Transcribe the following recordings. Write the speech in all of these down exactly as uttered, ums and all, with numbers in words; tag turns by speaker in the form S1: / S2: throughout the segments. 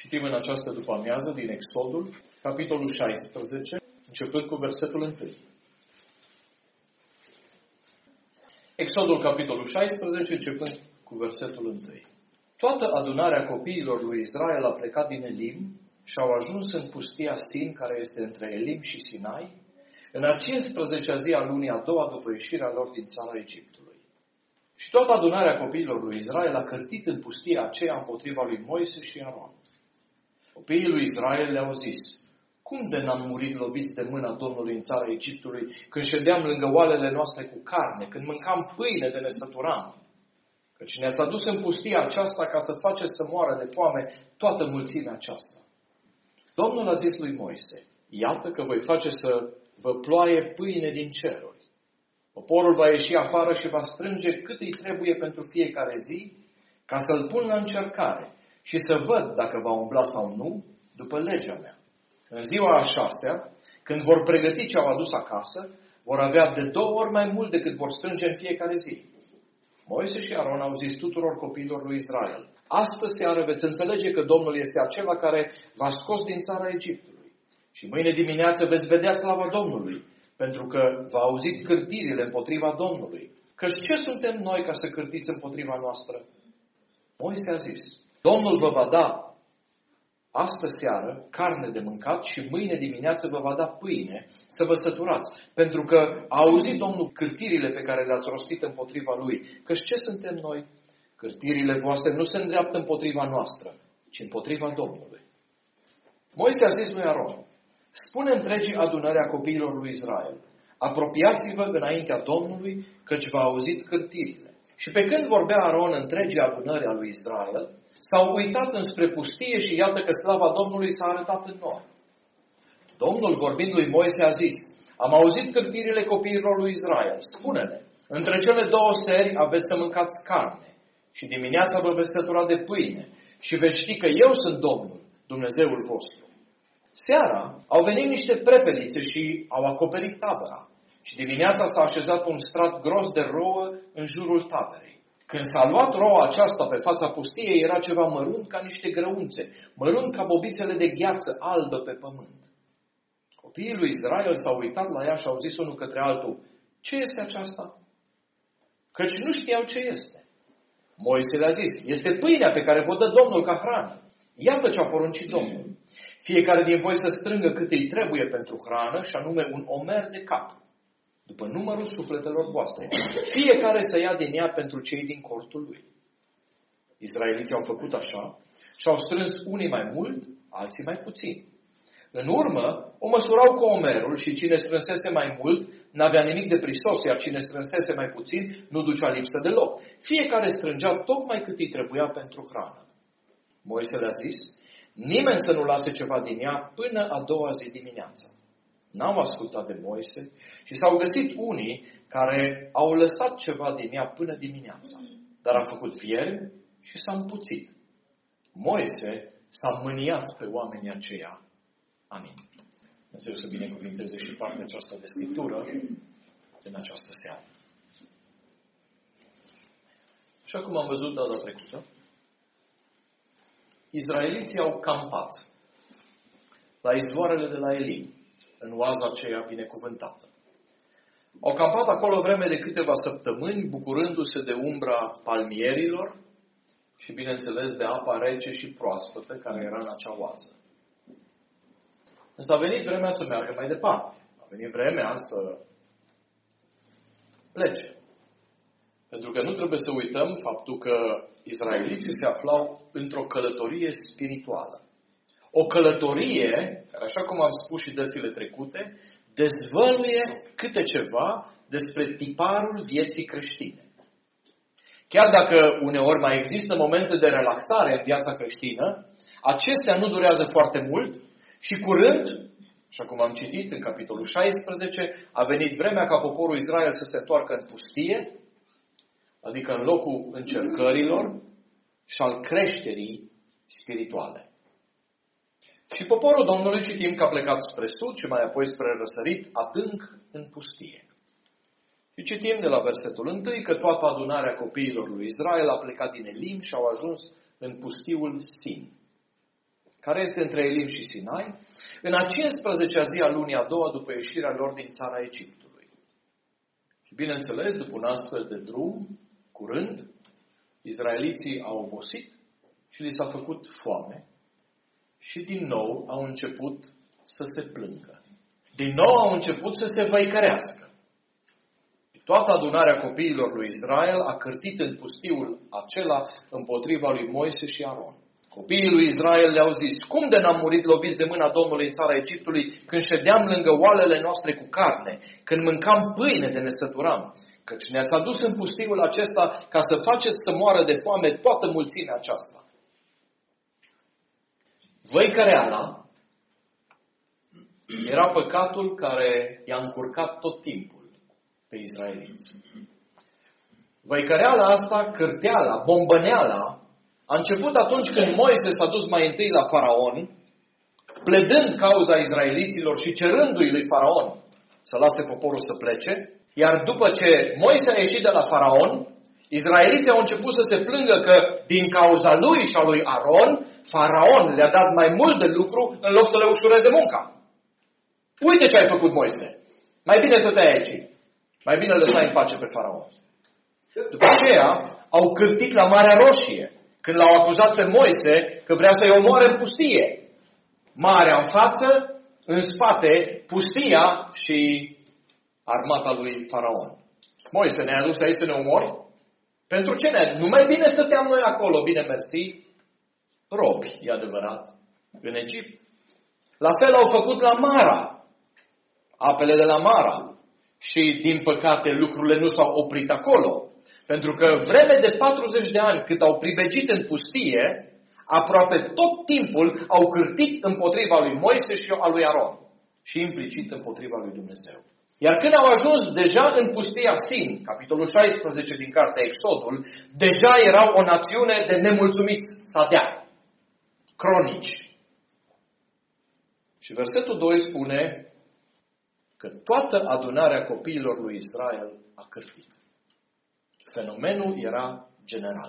S1: Citim în această după-amiază din Exodul, capitolul șaisprezece, începând cu versetul unu. Exodul, capitolul șaisprezece, începând cu versetul unu. Toată adunarea copiilor lui Israel a plecat din Elim și au ajuns în pustia Sin, care este între Elim și Sinai, în a cincisprezecea zi a lunii a doua după ieșirea lor din țara Egiptului. Și toată adunarea copiilor lui Israel a cârtit în pustia aceea împotriva lui Moise și Aron. Copiii lui Israel le-au zis: cum de n-am murit loviți de mâna Domnului în țara Egiptului, când ședeam lângă oalele noastre cu carne, când mâncam pâine de ne săturam? Căci ne-ați adus în pustia aceasta ca să faceți să moară de foame toată mulțimea aceasta. Domnul a zis lui Moise: iată că voi face să vă ploaie pâine din ceruri. Poporul va ieși afară și va strânge cât îi trebuie pentru fiecare zi, ca să-l pun la încercare și să văd dacă va umbla sau nu după legea mea. În ziua a șasea, când vor pregăti ce au adus acasă, vor avea de două ori mai mult decât vor strânge în fiecare zi. Moise și Aron au zis tuturor copiilor lui Israel: astă seară veți înțelege că Domnul este acela care v-a scos din țara Egiptului. Și mâine dimineață veți vedea slava Domnului, pentru că v-a auzit cârtirile împotriva Domnului. Căci ce suntem noi ca să cârtiți împotriva noastră? Moise a zis: Domnul vă va da astă seară carne de mâncat și mâine dimineață vă va da pâine să vă săturați, pentru că a auzit Domnul cârtirile pe care le-ați rostit împotriva Lui. Căci ce suntem noi? Cârtirile voastre nu se îndreaptă împotriva noastră, ci împotriva Domnului. Moise a zis lui Aron: spune întregii adunări a copiilor lui Israel: apropiați-vă înaintea Domnului, căci v-a auzit cârtirile. Și pe când vorbea Aron întregii adunări a lui Israel, s-au uitat înspre pustie și iată că slava Domnului s-a arătat în nor. Domnul, vorbind lui Moise, a zis: am auzit cârtirile copiilor lui Israel. Spune-ne, între cele două seri aveți să mâncați carne și dimineața vă veți sătura de pâine și veți ști că eu sunt Domnul, Dumnezeul vostru. Seara au venit niște prepelițe și au acoperit tabăra și dimineața s-a așezat un strat gros de rouă în jurul taberei. Când s-a luat roa aceasta pe fața pustiei, era ceva mărunt ca niște grăunțe, mărunt ca bobițele de gheață albă pe pământ. Copiii lui Israel s-au uitat la ea și au zis unul către altul: ce este aceasta? Căci nu știau ce este. Moise le-a zis: este pâinea pe care vă dă Domnul ca hrană. Iată ce a poruncit Domnul: fiecare din voi să strângă cât îi trebuie pentru hrană, și anume un omer de cap, după numărul sufletelor voastre. Fiecare să ia din ea pentru cei din cortul lui. Israeliții au făcut așa și au strâns unii mai mult, alții mai puțin. În urmă, o măsurau cu omerul și cine strânsese mai mult n-avea nimic de prisos, iar cine strânsese mai puțin nu ducea lipsă deloc. Fiecare strângea tocmai cât îi trebuia pentru hrană. Moise le-a zis: nimeni să nu lase ceva din ea până a doua zi dimineața. N-au ascultat de Moise și s-au găsit unii care au lăsat ceva din ea până dimineața, dar a făcut fier și s-a împuțit. Moise s-a mâniat pe oamenii aceia. Amin. Dumnezeu să binecuvinteze și partea aceasta de Scriptură în această seară. Așa cum am văzut data trecută, izraeliții au campat la izvoarele de la Elim, în oaza aceea binecuvântată. Au campat acolo vreme de câteva săptămâni, bucurându-se de umbra palmierilor și, bineînțeles, de apa rece și proaspătă care era în acea oază. Însă a venit vremea să meargă mai departe. A venit vremea să plece. Pentru că nu trebuie să uităm faptul că izraeliții se aflau într-o călătorie spirituală. O călătorie, așa cum am spus și dățile trecute, dezvăluie câte ceva despre tiparul vieții creștine. Chiar dacă uneori mai există momente de relaxare în viața creștină, acestea nu durează foarte mult și curând, așa cum am citit în capitolul șaisprezece, a venit vremea ca poporul Israel să se întoarcă în pustie, adică în locul încercărilor și al creșterii spirituale. Și poporul Domnului, citim că a plecat spre sud și mai apoi spre răsărit, adânc în pustie. Și citim de la versetul unu că toată adunarea copiilor lui Israel a plecat din Elim și au ajuns în pustiul Sin, care este între Elim și Sinai, în a cincisprezecea zi a lunii a doua după ieșirea lor din țara Egiptului. Și bineînțeles, după un astfel de drum, curând, izraeliții au obosit și li s-a făcut foame și din nou au început să se plângă. Din nou au început să se văicărească. Toată adunarea copiilor lui Israel a cârtit în pustiul acela împotriva lui Moise și Aron. Copiii lui Israel le-au zis: cum de n-am murit loviți de mâna Domnului în țara Egiptului, când ședeam lângă oalele noastre cu carne, când mâncam pâine de ne săturam? Căci ne-ați adus în pustiul acesta ca să faceți să moară de foame toată mulțimea aceasta. Văicăreala era păcatul care i-a încurcat tot timpul pe izraeliți. Văicăreala asta, cârteala, bombăneala, a început atunci când Moise s-a dus mai întâi la Faraon, pledând cauza izraeliților și cerându-i lui Faraon să lase poporul să plece, iar după ce Moise a ieșit de la Faraon, izraeliții au început să se plângă că din cauza lui și a lui Aron, Faraon le-a dat mai mult de lucru în loc să le ușureze munca. Uite ce ai făcut, Moise! Mai bine să te aici. Mai bine lăsai în pace pe Faraon. După aceea au cârtit la Marea Roșie, când l-au acuzat pe Moise că vrea să-i omoare în pustie. Marea în față, în spate, pustia și armata lui Faraon. Moise, ne-ai adus aici să ne omori? Pentru ce ne Nu mai bine stăteam noi acolo, bine mersi, robi, e adevărat, în Egipt. La fel au făcut la Mara, apele de la Mara. Și, din păcate, lucrurile nu s-au oprit acolo. Pentru că vreme de patruzeci de ani, cât au pribegit în pustie, aproape tot timpul au cârtit împotriva lui Moise și a lui Aron. Și implicit împotriva lui Dumnezeu. Iar când au ajuns deja în pustia Sin, capitolul șaisprezece din cartea Exodul, deja erau o națiune de nemulțumiți, sadea, cronici. Și versetul doi spune că toată adunarea copiilor lui Israel a cârtit. Fenomenul era general.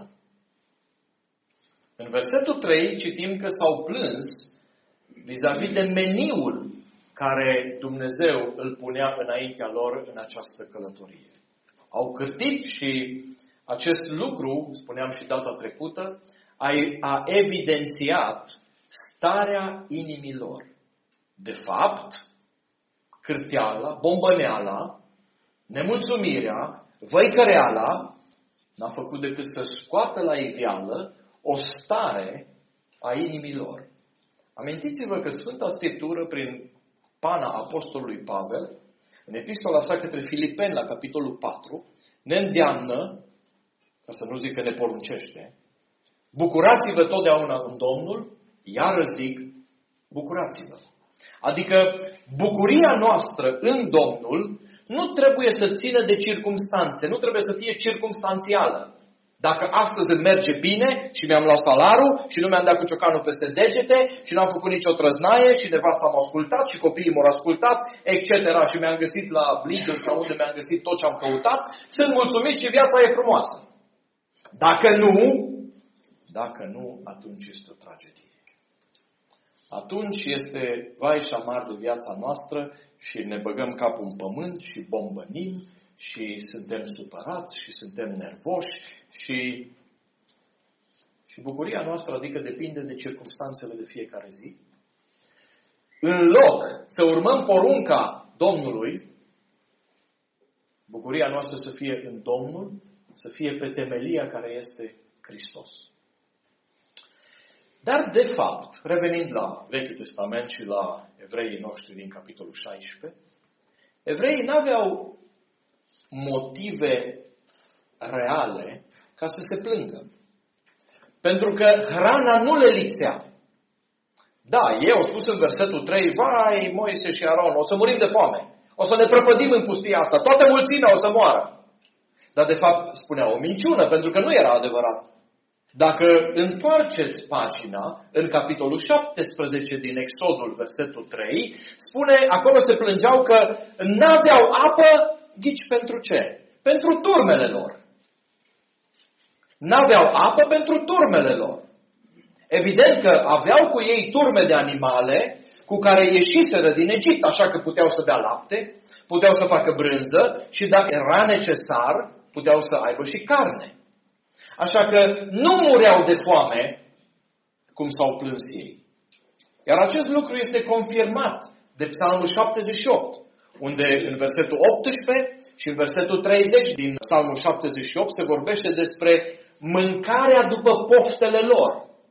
S1: În versetul trei citim că s-au plâns vis-a-vis de meniul care Dumnezeu îl punea înaintea lor în această călătorie. Au cârtit și acest lucru, spuneam și data trecută, a, a evidențiat starea inimilor. De fapt, cârteala, bombăneala, nemulțumirea, văicăreala n-a făcut decât să scoată la iveală o stare a inimilor. Amintiți-vă că Sfânta Scriptură, prin pana apostolului Pavel, în epistola sa către Filipeni, la capitolul patru, ne îndeamnă, ca să nu zic că ne poruncește, bucurați-vă totdeauna în Domnul, iar zic, bucurați-vă. Adică bucuria noastră în Domnul nu trebuie să țină de circumstanțe, nu trebuie să fie circumstanțială. Dacă astăzi îmi merge bine și mi-am luat salarul și nu mi-am dat cu ciocanul peste degete și n-am făcut nicio trăznaie și nevasta m-a ascultat și copiii m-au ascultat, et cetera și mi-am găsit la Lidl sau unde mi-am găsit tot ce am căutat, sunt mulțumit și viața e frumoasă. Dacă nu, dacă nu, atunci este o tragedie. Atunci este vai și amar de viața noastră și ne băgăm capul în pământ și bombănim și suntem supărați și suntem nervoși și, și bucuria noastră, adică depinde de circumstanțele de fiecare zi. În loc să urmăm porunca Domnului, bucuria noastră să fie în Domnul, să fie pe temelia care este Hristos. Dar, de fapt, revenind la Vechiul Testament și la evreii noștri din capitolul șaisprezece, evreii n-aveau motive reale ca să se plângă. Pentru că hrana nu le lipsea. Da, ei au spus în versetul trei, vai, Moise și Aron, o să murim de foame. O să ne prăpădim în pustia asta. Toată mulțimea o să moară. Dar, de fapt, spunea o minciună, pentru că nu era adevărat. Dacă întoarceți pagina, în capitolul șaptesprezece din Exodul, versetul trei, spune, acolo se plângeau că n-aveau apă, ghici pentru ce? Pentru turmele lor. N-aveau apă pentru turmele lor. Evident că aveau cu ei turme de animale cu care ieșiseră din Egipt, așa că puteau să bea lapte, puteau să facă brânză și dacă era necesar, puteau să aibă și carne. Așa că nu mureau de foame cum s-au plâns ei. Iar acest lucru este confirmat de Psalmul șaptezeci și opt, unde în versetul optsprezece și în versetul treizeci din Psalmul șaptezeci și opt se vorbește despre mâncarea după poftele lor.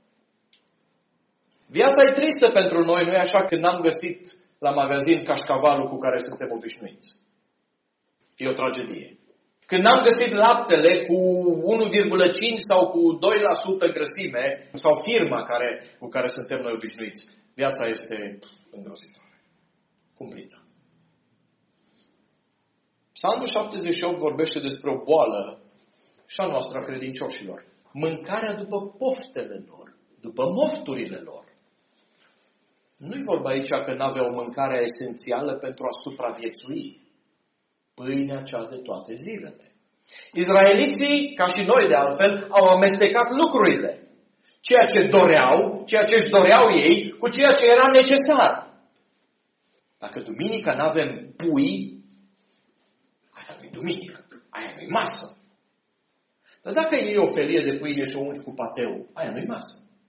S1: Viața e tristă pentru noi, nu e așa, când n-am găsit la magazin cașcavalul cu care suntem obișnuiți. E o tragedie. Când n-am găsit laptele cu unu virgulă cinci sau cu doi la sută grăsime, sau firma care, cu care suntem noi obișnuiți, viața este îngrozitoare, cumplită. Psalmul șaptezeci și opt vorbește despre o boală și a noastră a credincioșilor. Mâncarea după poftele lor, după mofturile lor. Nu-i vorba aici că n-aveau mâncarea esențială pentru a supraviețui. Pâinea cea de toate zilele. Izraeliții, ca și noi de altfel, au amestecat lucrurile. Ceea ce doreau, ceea ce își doreau ei, cu ceea ce era necesar. Dacă duminica n-avem pui, aia nu-i duminică, aia nu-i masă. Dar dacă iei o felie de pâine și o ungi cu pateu, aia nu-i masă.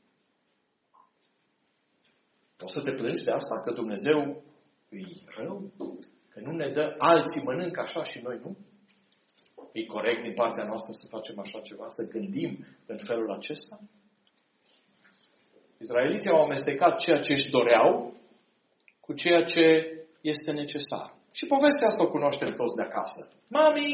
S1: Poți să te plângi de asta, că Dumnezeu îi rău? Că nu ne dă, alții mănâncă așa și noi nu? E corect din partea noastră să facem așa ceva, să gândim în felul acesta? Izraeliții au amestecat ceea ce își doreau cu ceea ce este necesar. Și povestea asta o cunoaștem toți de acasă. Mami,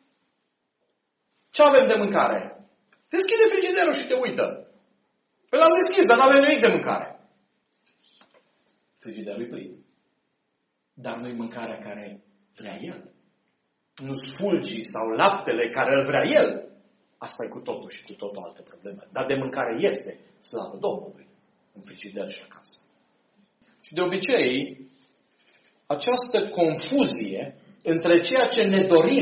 S1: ce avem de mâncare? Deschide frigiderul și te uită. Păi l-am deschis, dar nu avem nimic de mâncare. Frigiderul e plin. Dar nu-i mâncarea care vrea el. Nu sfulgii sau laptele care îl vrea el. Asta e cu totul și cu totul altă problemă. Dar de mâncare este, slavă Domnului, în frigider și acasă. Și de obicei, această confuzie între ceea ce ne dorim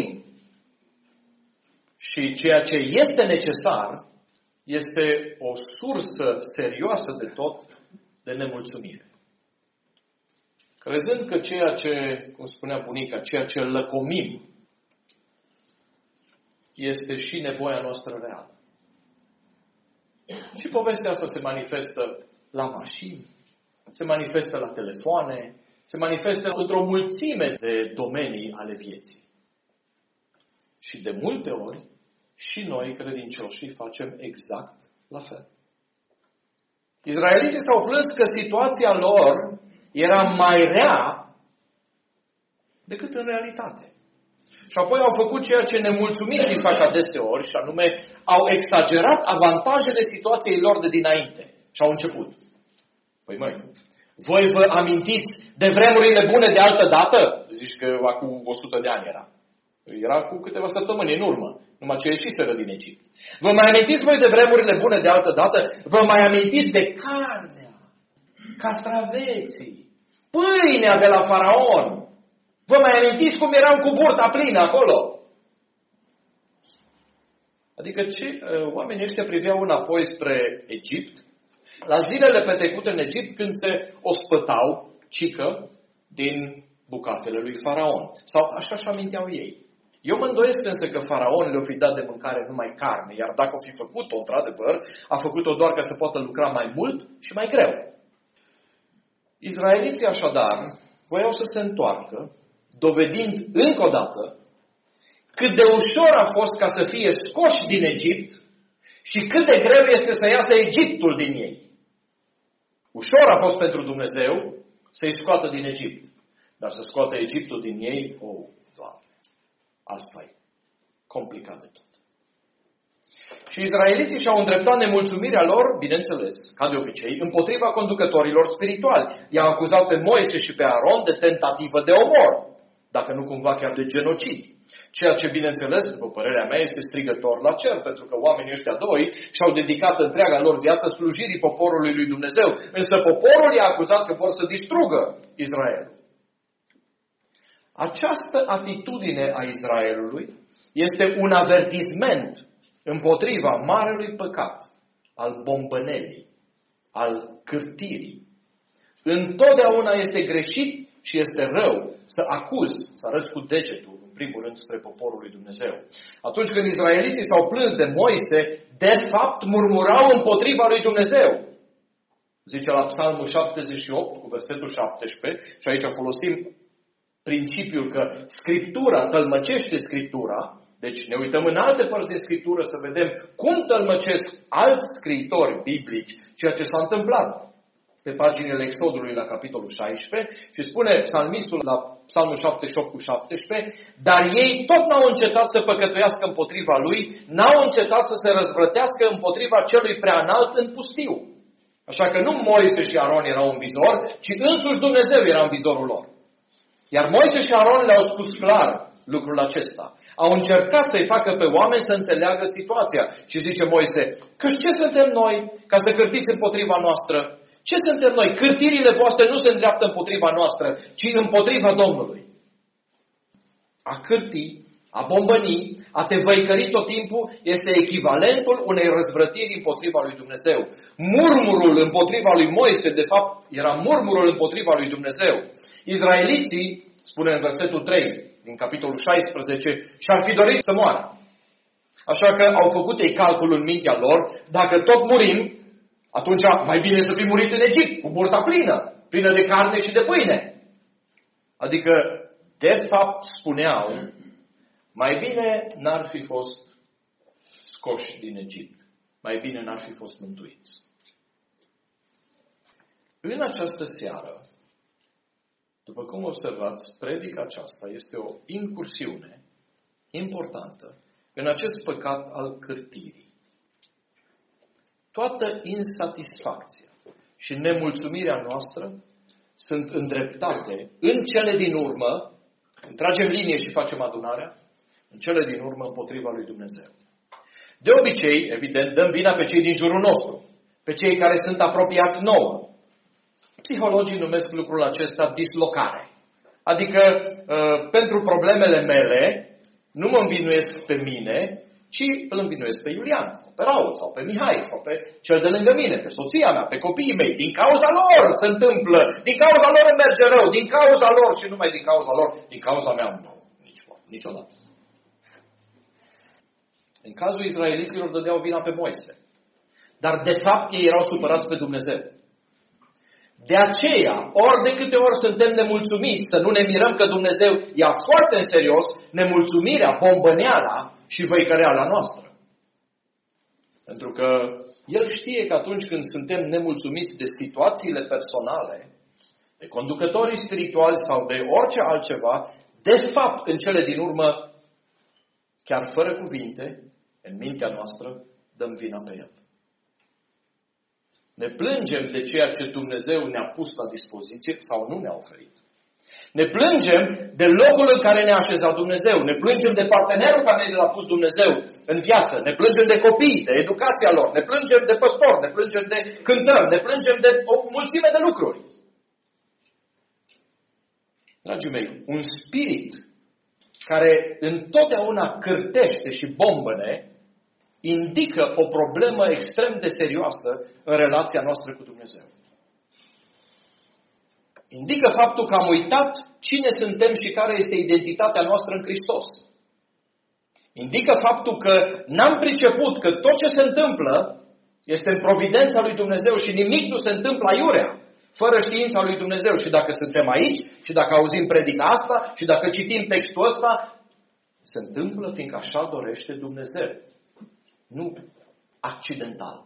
S1: și ceea ce este necesar este o sursă serioasă de tot de nemulțumire. Crezând că ceea ce, cum spunea bunica, ceea ce lăcomim este și nevoia noastră reală. Și povestea asta se manifestă la mașini, se manifestă la telefoane, se manifestă într-o mulțime de domenii ale vieții. Și de multe ori, și noi, credincioșii, facem exact la fel. Izraeliții s-au plâns că situația lor era mai rea decât în realitate. Și apoi au făcut ceea ce nemulțumiții fac adeseori, și anume au exagerat avantajele situației lor de dinainte. Și au început. Păi măi, voi vă amintiți de vremurile bune de altă dată? Zici că acum o sută de ani era. Era cu câteva săptămâni în urmă, numai ce ieșiseră din Egipt. Vă mai amintiți voi de vremurile bune de altă dată? Vă mai amintiți de carnea, castraveții, pâinea de la faraon? Vă mai amintiți cum eram cu burta plină acolo? Adică ce, oamenii ăștia priveau înapoi spre Egipt, la zilele petrecute în Egipt, când se ospătau cică din bucatele lui faraon. Sau așa și aminteau ei. Eu mă îndoiesc însă că faraon le-o fi dat de mâncare numai carne, iar dacă o fi făcut-o, într-adevăr, a făcut-o doar ca să poată lucra mai mult și mai greu. Izraeliții așadar voiau să se întoarcă, dovedind încă o dată cât de ușor a fost ca să fie scoși din Egipt și cât de greu este să iasă Egiptul din ei. Ușor a fost pentru Dumnezeu să-i scoată din Egipt, dar să scoată Egiptul din ei, oh, Doamne, asta e complicat de tot. Și izraeliții și-au îndreptat nemulțumirea lor, bineînțeles, ca de obicei, împotriva conducătorilor spirituali. I-au acuzat pe Moise și pe Aron de tentativă de omor, dacă nu cumva chiar de genocid. Ceea ce, bineînțeles, după părerea mea, este strigător la cer, pentru că oamenii ăștia doi și-au dedicat întreaga lor viață slujirii poporului lui Dumnezeu. Însă poporul i-a acuzat că vor să distrugă Israel. Această atitudine a Israelului este un avertisment împotriva marelui păcat al bombănelii, al cârtirii. Întotdeauna este greșit și este rău să acuzi, să arăți cu degetul, în primul rând, spre poporul lui Dumnezeu. Atunci când izraeliții s-au plâns de Moise, de fapt murmurau împotriva lui Dumnezeu. Zice la Psalmul șaptezeci și opt, cu versetul șaptesprezece, și aici folosim principiul că Scriptura tălmăcește Scriptura, deci ne uităm în alte părți din Scriptură să vedem cum tălmăcesc alți scriitori biblici ceea ce s-a întâmplat. Pe paginile Exodului la capitolul șaisprezece și spune psalmistul la Psalmul șaptezeci și opt cu șaptesprezece, dar ei tot n-au încetat să păcătuiască împotriva lui, n-au încetat să se răzvrătească împotriva celui prea înalt în pustiu. Așa că nu Moise și Aron erau în vizor, ci însuși Dumnezeu era în vizorul lor. Iar Moise și Aron le-au spus clar lucrul acesta. Au încercat să-i facă pe oameni să înțeleagă situația. Și zice Moise, că ce suntem noi ca să cârtiți împotriva noastră? Ce suntem noi? Cârtirile voastre nu se îndreaptă împotriva noastră, ci împotriva Domnului. A cârti, a bombăni, a te văicări tot timpul este echivalentul unei răzvrătiri împotriva lui Dumnezeu. Murmurul împotriva lui Moise, de fapt, era murmurul împotriva lui Dumnezeu. Izraeliții, spune în versetul trei, din capitolul șaisprezece, și-ar fi dorit să moară. Așa că au făcut ei calculul în mintea lor, dacă tot murim, atunci mai bine să fi murit în Egipt, cu burta plină, plină de carne și de pâine. Adică, de fapt, spuneau, mai bine n-ar fi fost scoși din Egipt. Mai bine n-ar fi fost mântuiți. În această seară, după cum observați, predica aceasta este o incursiune importantă în acest păcat al cârtirii. Toată insatisfacția și nemulțumirea noastră sunt îndreptate în cele din urmă, tragem linie și facem adunarea, în cele din urmă împotriva lui Dumnezeu. De obicei, evident, dăm vina pe cei din jurul nostru, pe cei care sunt apropiați nouă. Psihologii numesc lucrul acesta dislocare. Adică, pentru problemele mele, nu mă învinuiesc pe mine, ci îl învinuiesc pe Iulian, sau pe Raul, sau pe Mihai, sau pe cel de lângă mine, pe soția mea, pe copiii mei. Din cauza lor se întâmplă, din cauza lor îmi merge rău, din cauza lor și numai din cauza lor, din cauza mea nu, nici, niciodată. În cazul izraeliților dădeau vina pe Moise. Dar de fapt ei erau supărați pe Dumnezeu. De aceea, ori de câte ori suntem nemulțumiți, să nu ne mirăm că Dumnezeu ia foarte în serios nemulțumirea, bombăneala și văicăreala noastră. Pentru că El știe că atunci când suntem nemulțumiți de situațiile personale, de conducătorii spirituali sau de orice altceva, de fapt, în cele din urmă, chiar fără cuvinte, în mintea noastră, dăm vina pe El. Ne plângem de ceea ce Dumnezeu ne-a pus la dispoziție sau nu ne-a oferit. Ne plângem de locul în care ne-a așezat Dumnezeu. Ne plângem de partenerul care ne l-a pus Dumnezeu în viață. Ne plângem de copii, de educația lor. Ne plângem de păstori, ne plângem de cântări, ne plângem de o mulțime de lucruri. Dragii mei, un spirit care întotdeauna cârtește și bombăne indică o problemă extrem de serioasă în relația noastră cu Dumnezeu. Indică faptul că am uitat cine suntem și care este identitatea noastră în Hristos. Indică faptul că n-am priceput că tot ce se întâmplă este în providența lui Dumnezeu și nimic nu se întâmplă aiurea, fără știința lui Dumnezeu. Și dacă suntem aici, și dacă auzim predica asta, și dacă citim textul ăsta, se întâmplă fiindcă așa dorește Dumnezeu. Nu accidental.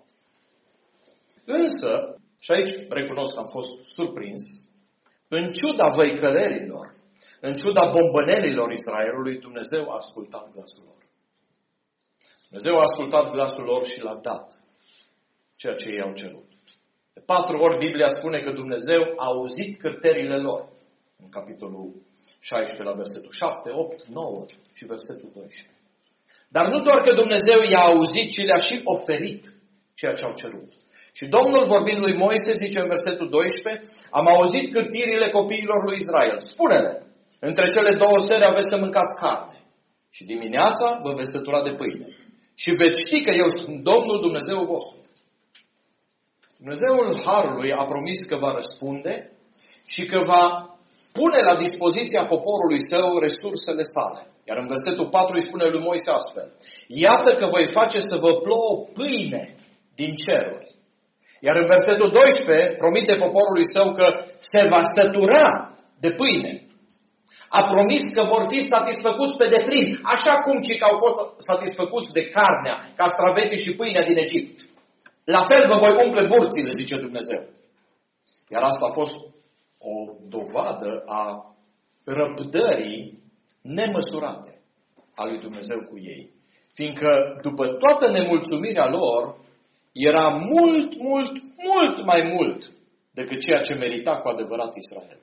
S1: Însă, și aici recunosc că am fost surprins, în ciuda văicărerilor, în ciuda bombănelilor Israelului, Dumnezeu a ascultat glasul lor. Dumnezeu a ascultat glasul lor și l-a dat ceea ce ei au cerut. De patru ori Biblia spune că Dumnezeu a auzit cârterile lor. În capitolul șaisprezece, la versetul șapte, opt, nouă și versetul doisprezece. Dar nu doar că Dumnezeu i-a auzit, ci le-a și oferit ceea ce au cerut. Și Domnul, vorbind lui Moise, zice în versetul doisprezece, am auzit cârtirile copiilor lui Israel. Spune-le, între cele două sere aveți să mâncați carne și dimineața vă veți sătura de pâine. Și veți ști că eu sunt Domnul Dumnezeu vostru. Dumnezeul Harului a promis că va răspunde și că va pune la dispoziția poporului său resursele sale. Iar în versetul patru îi spune lui Moise astfel: iată că voi face să vă plouă pâine din ceruri. Iar în versetul doisprezece promite poporului său că se va sătura de pâine. A promis că vor fi satisfăcuți pe deplin, așa cum cei care au fost satisfăcuți de carnea, castraveții și pâinea din Egipt. La fel vă voi umple burțile, zice Dumnezeu. Iar asta a fost o dovadă a răbdării nemăsurate a lui Dumnezeu cu ei. Fiindcă după toată nemulțumirea lor, era mult, mult, mult mai mult decât ceea ce merita cu adevărat Israelul.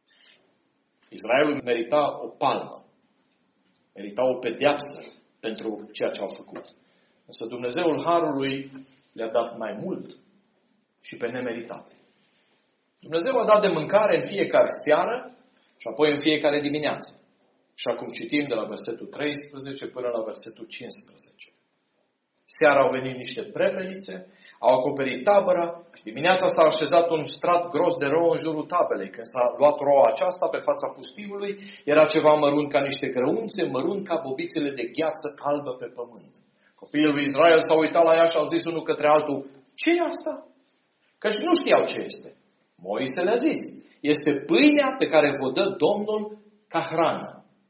S1: Israelul merita o palmă, merita o pedeapsă pentru ceea ce au făcut. Însă Dumnezeul Harului le-a dat mai mult și pe nemeritate. Dumnezeu a dat de mâncare în fiecare seară și apoi în fiecare dimineață. Și acum citim de la versetul treisprezece până la versetul cincisprezece. Seara au venit niște prepelițe, au acoperit tabăra și dimineața s-a așezat un strat gros de rouă în jurul tabelei. Când s-a luat roa aceasta pe fața pustiului, era ceva mărunt ca niște grăunțe, mărunt ca bobițele de gheață albă pe pământ. Copiii lui Israel s-au uitat la ea și au zis unul către altul: ce e asta? Căci nu știau ce este. Moise le-a zis: este pâinea pe care vă dă Domnul ca hrană.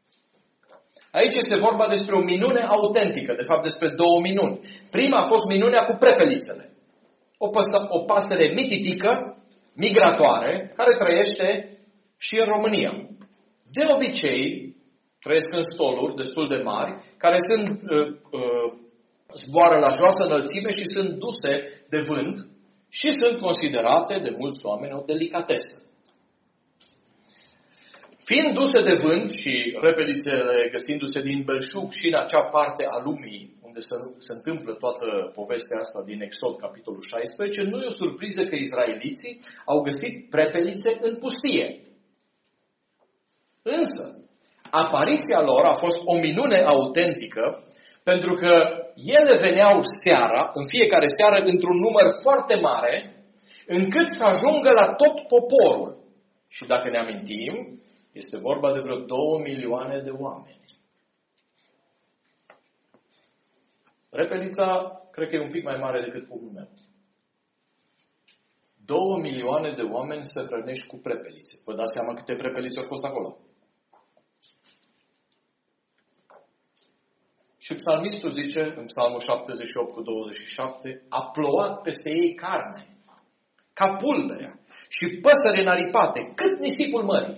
S1: Aici este vorba despre o minune autentică, de fapt despre două minuni. Prima a fost minunea cu prepelițele. O, păstă, o pasăre mititică, migratoare, care trăiește și în România. De obicei, trăiesc în stoluri destul de mari, care sunt, uh, uh, zboară la joasă înălțime și sunt duse de vânt și sunt considerate de mulți oameni o delicatesă. Fiind duse de vânt și prepelițele găsindu-se din belșug și în acea parte a lumii unde se, se întâmplă toată povestea asta din Exod, capitolul șaisprezece, nu e o surpriză că izraeliții au găsit prepelițe în pustie. Însă, apariția lor a fost o minune autentică, pentru că ele veneau seara, în fiecare seară, într-un număr foarte mare, încât să ajungă la tot poporul. Și dacă ne amintim, este vorba de vreo două milioane de oameni. Prepelița, cred că e un pic mai mare decât pumnul meu. Două milioane de oameni se hrănești cu prepelițe. Vă dați seama câte prepelițe au fost acolo? Și psalmistul zice, în psalmul șaptezeci și opt cu douăzeci și șapte, a plouat peste ei carne, ca pulberea, și păsări înaripate, cât nisipul mării.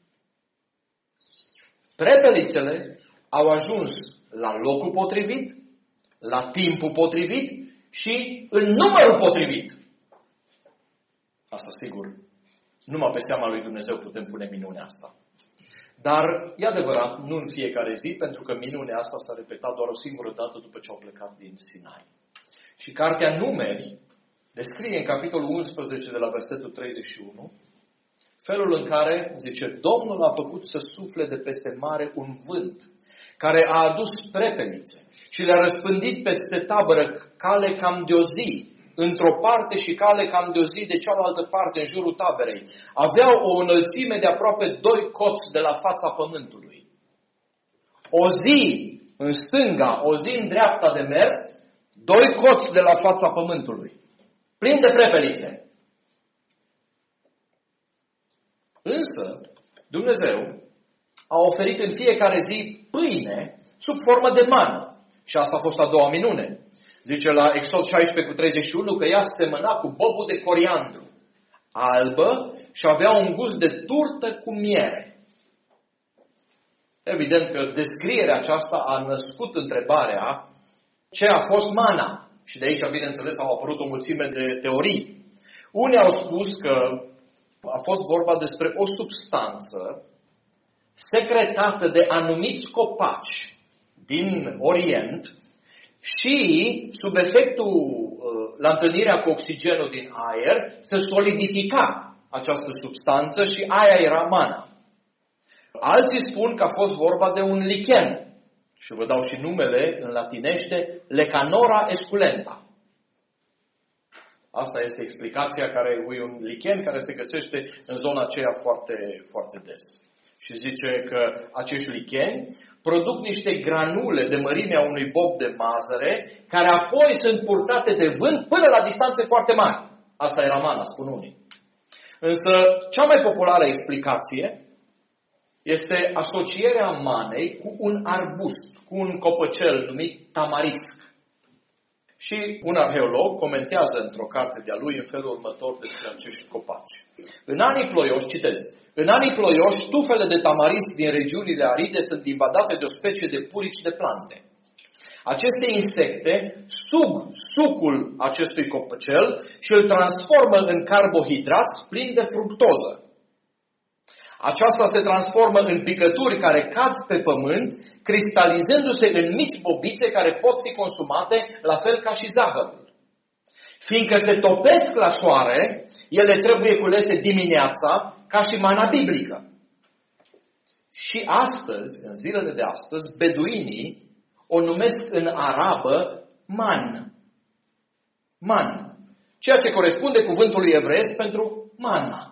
S1: Prepelițele au ajuns la locul potrivit, la timpul potrivit și în numărul potrivit. Asta sigur, numai pe seama lui Dumnezeu putem pune minunea asta. Dar, e adevărat, nu în fiecare zi, pentru că minunea asta s-a repetat doar o singură dată după ce au plecat din Sinai. Și cartea Numeri descrie în capitolul unsprezece de la versetul treizeci și unu felul în care, zice, Domnul a făcut să sufle de peste mare un vânt care a adus prepelițe și le-a răspândit peste tabără cale cam de o zi, într-o parte și cale cam de o zi de cealaltă parte, în jurul taberei. Aveau o înălțime de aproape doi coți de la fața pământului. O zi în stânga, o zi în dreapta de mers, doi coți de la fața pământului. Plin de prepelițe. Însă, Dumnezeu a oferit în fiecare zi pâine sub formă de mană. Și asta a fost a doua minune. Zice la Exod șaisprezece cu treizeci și unu că ea semăna cu bobul de coriandru, albă și avea un gust de turtă cu miere. Evident că descrierea aceasta a născut întrebarea ce a fost mana. Și de aici, bineînțeles, au apărut o mulțime de teorii. Unii au spus că a fost vorba despre o substanță secretată de anumiți copaci din Orient și, sub efectul, la întâlnirea cu oxigenul din aer, se solidifica această substanță și aia era mana. Alții spun că a fost vorba de un lichen. Și vă dau și numele în latinește, Lecanora esculenta. Asta este explicația care e un lichen care se găsește în zona aceea foarte, foarte des. Și zice că acești licheni produc niște granule de mărimea unui bob de mazăre, care apoi sunt purtate de vânt până la distanțe foarte mari. Asta era mana, spun unii. Însă, cea mai populară explicație este asocierea manei cu un arbust, cu un copăcel numit tamarisc. Și un arheolog comentează într-o carte de-a lui în felul următor despre acești copaci. În anii ploioși, citez, în anii ploioși, tufele de tamarisc din regiunile aride sunt invadate de o specie de purici de plante. Aceste insecte sug sucul acestui copăcel și îl transformă în carbohidrați plini de fructoză. Aceasta se transformă în picături care cad pe pământ, cristalizându-se în mici bobițe care pot fi consumate la fel ca și zahărul. Fiindcă se topesc la soare, ele trebuie culese dimineața ca și mana biblică. Și astăzi, în zilele de astăzi, beduinii o numesc în arabă man. Man. Ceea ce corespunde cuvântului evreiesc pentru manna.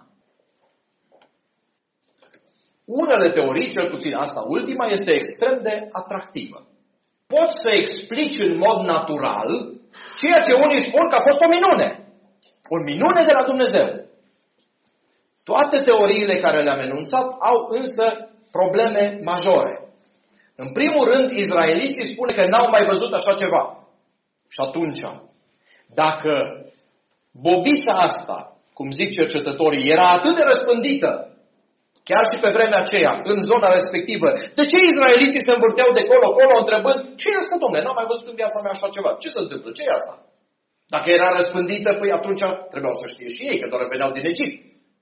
S1: Unele teorii, cel puțin asta ultima, este extrem de atractivă. Poți să explici în mod natural ceea ce unii spun că a fost o minune. O minune de la Dumnezeu. Toate teoriile care le-am enunțat au însă probleme majore. În primul rând, izraeliții spune că n-au mai văzut așa ceva. Și atunci, dacă bobița asta, cum zic cercetătorii, era atât de răspândită, chiar și pe vremea aceea, în zona respectivă, de ce izraeliții se învârteau de colo-colo întrebând, ce e asta, domnule? N-am mai văzut în viața mea așa ceva. Ce se întâmplă? Ce e asta? Dacă era răspândită, păi atunci trebuiau să știe și ei, că doar veneau din Egipt.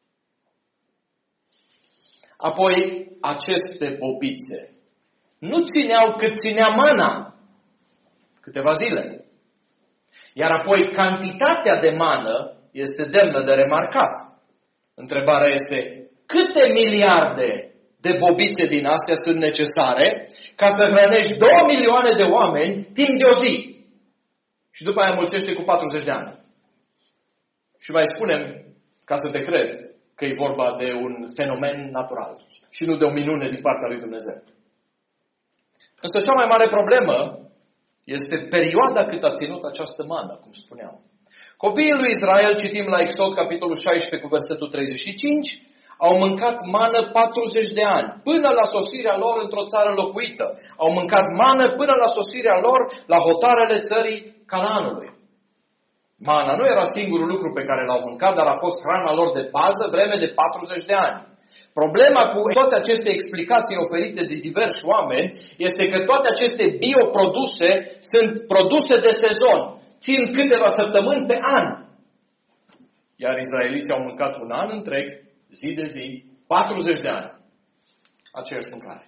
S1: Apoi, aceste bobițe nu țineau cât ținea mana. Câteva zile. Iar apoi, cantitatea de mană este demnă de remarcat. Întrebarea este, câte miliarde de bobițe din astea sunt necesare ca să hrănești două milioane de oameni timp de o zi? Și după aia mulțește cu patruzeci de ani. Și mai spunem, ca să te cred, că e vorba de un fenomen natural și nu de o minune din partea lui Dumnezeu. Însă cea mai mare problemă este perioada cât a ținut această mană, cum spuneam. Copiii lui Israel, citim la Exod, capitolul șaisprezece, cu versetul treizeci și cinci, au mâncat mană patruzeci de ani, până la sosirea lor într-o țară locuită. Au mâncat mană până la sosirea lor la hotarele țării Canaanului. Mana nu era singurul lucru pe care l-au mâncat, dar a fost hrana lor de bază vreme de patruzeci de ani. Problema cu toate aceste explicații oferite de diversi oameni este că toate aceste bioproduse sunt produse de sezon, țin câteva săptămâni pe an. Iar izraeliții au mâncat un an întreg, zi de zi, patruzeci de ani, aceeași mâncare.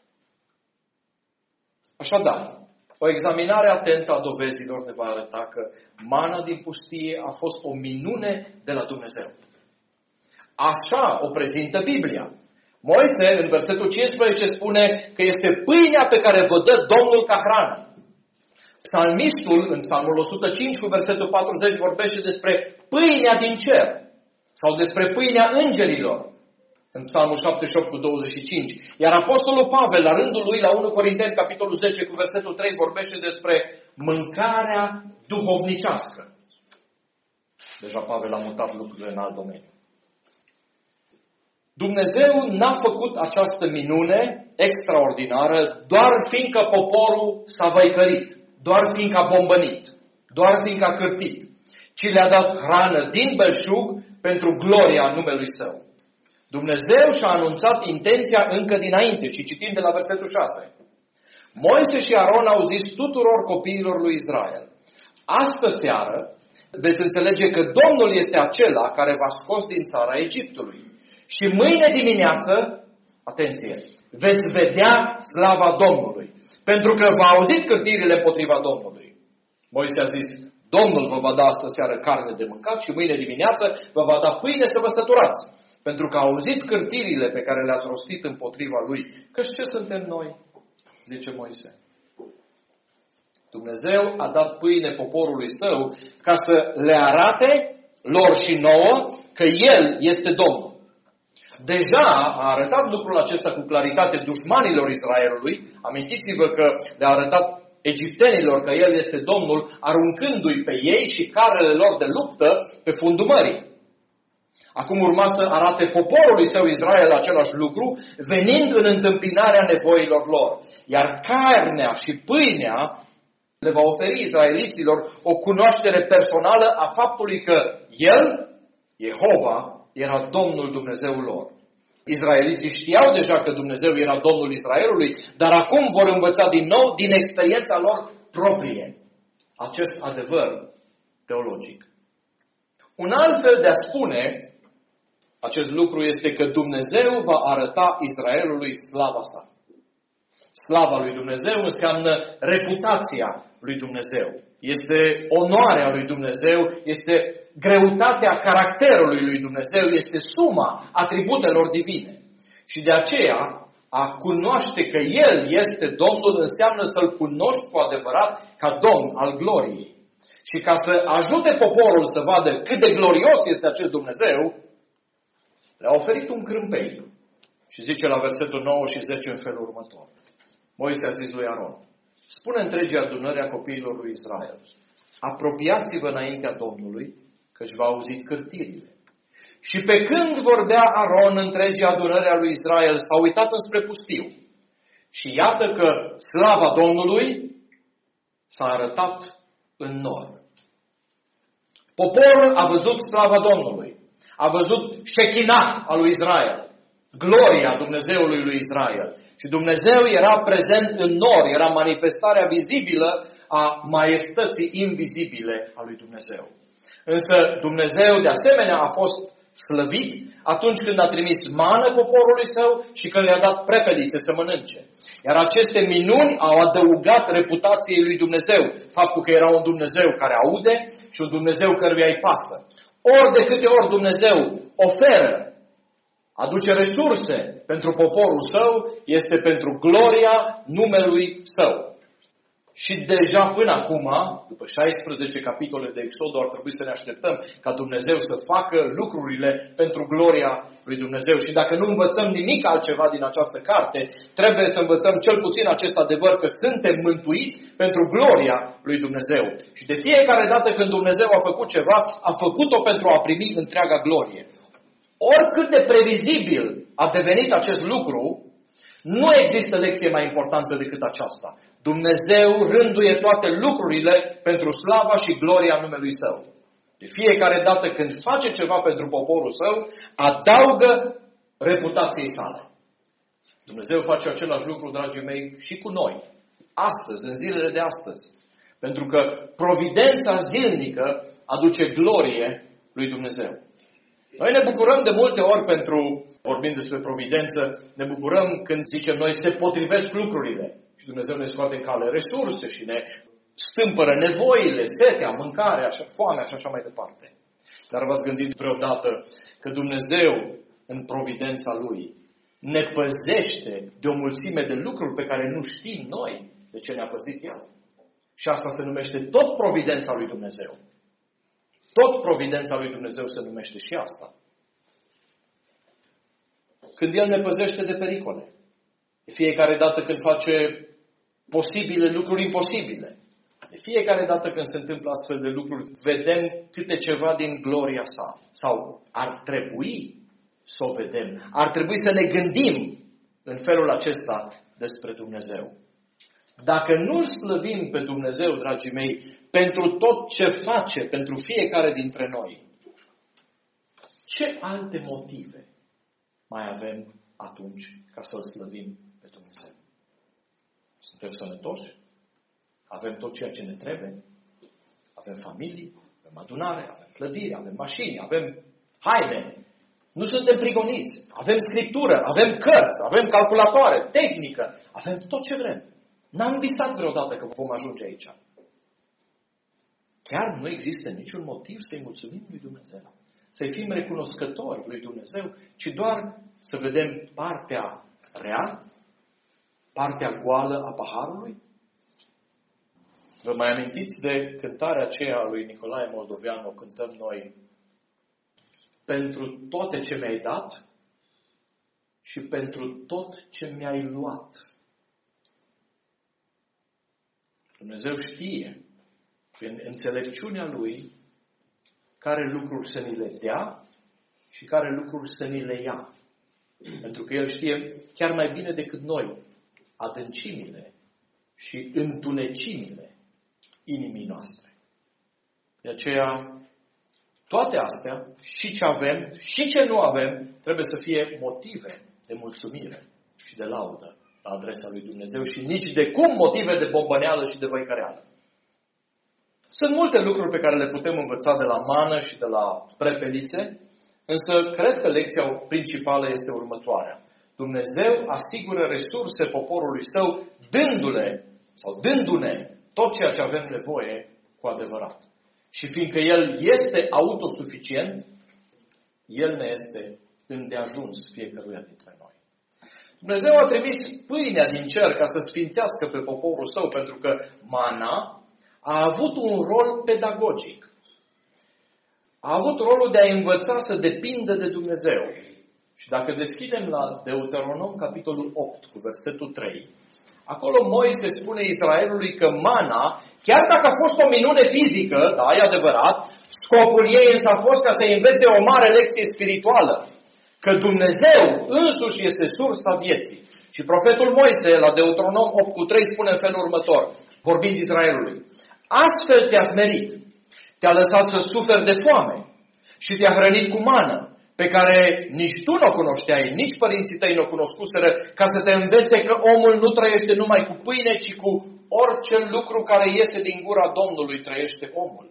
S1: Așadar, o examinare atentă a dovezilor ne va arăta că mana din pustie a fost o minune de la Dumnezeu. Așa o prezintă Biblia. Moise, în versetul cincisprezece, spune că este pâinea pe care vă dă Domnul ca hrană. Psalmistul, în Psalmul o sută cinci, cu versetul patruzeci, vorbește despre pâinea din cer sau despre pâinea îngerilor. În Psalmul șaptezeci și opt, cu douăzeci și cinci. Iar Apostolul Pavel, la rândul lui, la unu Corinteni, capitolul zece, cu versetul trei, vorbește despre mâncarea duhovnicească. Deja Pavel a mutat lucrurile în alt domeniu. Dumnezeu n-a făcut această minune extraordinară doar fiindcă poporul s-a văicărit, doar fiindcă a bombănit, doar fiindcă a cârtit, ci le-a dat hrană din belșug pentru gloria numelui Său. Dumnezeu și-a anunțat intenția încă dinainte și citim de la versetul șase. Moise și Aron au zis tuturor copiilor lui Israel, astă seară veți înțelege că Domnul este acela care v-a scos din țara Egiptului. Și mâine dimineață, atenție, veți vedea slava Domnului, pentru că v-a auzit cârtirile împotriva Domnului. Moise a zis, Domnul vă va da astă seară carne de mâncat și mâine dimineață vă va da pâine să vă săturați, pentru că a auzit cârtirile pe care le-ați rostit împotriva lui. Căci ce suntem noi? Zice Moise. Dumnezeu a dat pâine poporului său ca să le arate lor și nouă că El este Domnul. Deja a arătat lucrul acesta cu claritate dușmanilor Israelului. Amintiți-vă că le-a arătat egiptenilor că El este Domnul, aruncându-i pe ei și carele lor de luptă pe fundul mării. Acum urma să arate poporului său Israel același lucru, venind în întâmpinarea nevoilor lor. Iar carnea și pâinea le va oferi izraeliților o cunoaștere personală a faptului că El, Jehova, era Domnul Dumnezeul lor. Izraeliții știau deja că Dumnezeu era Domnul Israelului, dar acum vor învăța din nou, din experiența lor proprie, acest adevăr teologic. Un alt fel de a spune acest lucru este că Dumnezeu va arăta Israelului slava sa. Slava lui Dumnezeu înseamnă reputația lui Dumnezeu. Este onoarea lui Dumnezeu, este greutatea caracterului lui Dumnezeu, este suma atributelor divine. Și de aceea, a cunoaște că El este Domnul înseamnă să-L cunoști cu adevărat ca Domn al gloriei. Și ca să ajute poporul să vadă cât de glorios este acest Dumnezeu, le-a oferit un crâmpei. Și zice la versetul nouă și zece în felul următor. Moise a zis lui Aron: spune întregii adunări a copiilor lui Israel: apropiați-vă înaintea Domnului, căci v-a auzit cârtirile. Și pe când vorbea Aron întregii adunări a lui Israel, s-a uitat înspre pustiu. Și iată că slava Domnului s-a arătat în nor. Poporul a văzut slava Domnului. A văzut Shekinah al lui Israel. Gloria Dumnezeului lui Israel. Și Dumnezeu era prezent în nor, era manifestarea vizibilă a maiestății invizibile a lui Dumnezeu. Însă Dumnezeu de asemenea a fost slăvit atunci când a trimis mană poporului său și când le-a dat prepelițe să mănânce. Iar aceste minuni au adăugat reputației lui Dumnezeu, faptul că era un Dumnezeu care aude și un Dumnezeu căruia îi pasă. Ori de câte ori Dumnezeu oferă, aduce resurse pentru poporul său, este pentru gloria numelui său. Și deja până acum, după șaisprezece capitole de Exodul, ar trebui să ne așteptăm ca Dumnezeu să facă lucrurile pentru gloria lui Dumnezeu. Și dacă nu învățăm nimic altceva din această carte, trebuie să învățăm cel puțin acest adevăr că suntem mântuiți pentru gloria lui Dumnezeu. Și de fiecare dată când Dumnezeu a făcut ceva, a făcut-o pentru a primi întreaga glorie. Oricât de previzibil a devenit acest lucru, nu există lecție mai importantă decât aceasta. Dumnezeu rânduie toate lucrurile pentru slava și gloria numelui Său. De fiecare dată când face ceva pentru poporul Său, adaugă reputației sale. Dumnezeu face același lucru, dragii mei, și cu noi. Astăzi, în zilele de astăzi. Pentru că providența zilnică aduce glorie lui Dumnezeu. Noi ne bucurăm de multe ori pentru, vorbind despre providență, ne bucurăm când zicem noi se potrivesc lucrurile. Și Dumnezeu ne scoate în cale resurse și ne stâmpără nevoile, setea, mâncarea, așa, foamea și așa mai departe. Dar v-ați gândit vreodată că Dumnezeu, în providența Lui, ne păzește de o mulțime de lucruri pe care nu știm noi de ce ne-a păzit El? Și asta se numește tot providența lui Dumnezeu. Tot providența lui Dumnezeu se numește și asta. Când El ne păzește de pericole. De fiecare dată când face posibile lucruri imposibile. De fiecare dată când se întâmplă astfel de lucruri, vedem câte ceva din gloria sa. Sau ar trebui să o vedem. Ar trebui să ne gândim în felul acesta despre Dumnezeu. Dacă nu-L slăvim pe Dumnezeu, dragii mei, pentru tot ce face, pentru fiecare dintre noi, ce alte motive mai avem atunci ca să-L slăvim pe Dumnezeu? Suntem sănătoși? Avem tot ceea ce ne trebuie? Avem familii? Avem adunare? Avem clădiri? Avem mașini? Avem haine? Nu suntem prigoniți? Avem scriptură? Avem cărți? Avem calculatoare? Tehnică? Avem tot ce vrem. N-am visat vreodată că vom ajunge aici. Chiar nu există niciun motiv să-i mulțumim lui Dumnezeu. Să-i fim recunoscători lui Dumnezeu, ci doar să vedem partea rea, partea goală a paharului. Vă mai amintiți de cântarea aceea a lui Nicolae Moldovean, o cântăm noi? Pentru toate ce mi-ai dat și pentru tot ce mi-ai luat. Dumnezeu știe, prin înțelepciunea Lui, care lucruri să ni le dea și care lucruri să ni le ia. Pentru că El știe chiar mai bine decât noi adâncimile și întunecimile inimii noastre. De aceea, toate astea, și ce avem, și ce nu avem, trebuie să fie motive de mulțumire și de laudă la adresa lui Dumnezeu și nici de cum motive de bombăneală și de văicăreală. Sunt multe lucruri pe care le putem învăța de la mană și de la prepelițe, însă cred că lecția principală este următoarea. Dumnezeu asigură resurse poporului său dându-le sau dându-ne tot ceea ce avem nevoie cu adevărat. Și fiindcă El este autosuficient, El ne este îndeajuns fiecăruia dintre noi. Dumnezeu a trimis pâinea din cer ca să sfințească pe poporul său, pentru că mana a avut un rol pedagogic. A avut rolul de a învăța să depindă de Dumnezeu. Și dacă deschidem la Deuteronom, capitolul opt, cu versetul trei, acolo Moise spune Israelului că mana, chiar dacă a fost o minune fizică, da, e adevărat, scopul ei însă a fost ca să învețe o mare lecție spirituală. Că Dumnezeu însuși este sursa vieții. Și profetul Moise, la Deuteronom opt cu trei, spune în felul următor, vorbind Israelului: astfel te-a smerit, te-a lăsat să suferi de foame și te-a hrănit cu mană, pe care nici tu nu o cunoșteai, nici părinții tăi nu o cunoscuseră, ca să te învețe că omul nu trăiește numai cu pâine, ci cu orice lucru care iese din gura Domnului trăiește omul.